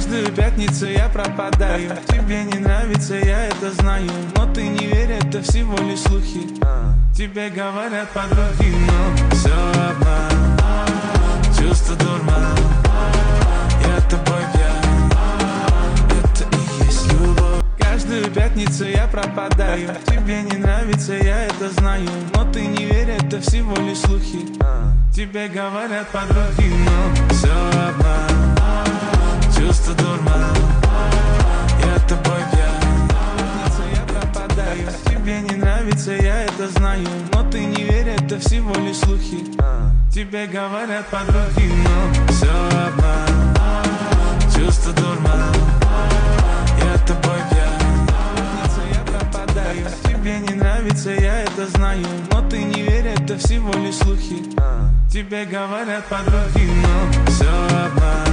Каждую пятницу я пропадаю. Тебе не нравится, я это знаю, но ты не верь, это всего лишь слухи. Тебе говорят подруги, но все обман, чувство дурман. Я тобой пьян, это и есть любовь. Каждую пятницу я пропадаю. Тебе не нравится, я это знаю, но ты не верь, это всего лишь слухи. Тебе говорят подруги, но все обман, чувство дурман. Я тобой пьян, пятницу я пропадаю. Тебе не нравится, я это знаю, но ты не верь, это всего лишь слухи. Тебе говорят подруги, но все обман, чувство дурман. Я тобой пьян, пятницу я пропадаю. Тебе не нравится, я это знаю, но ты не верь, это всего лишь слухи. Тебе говорят подруги, но все обман,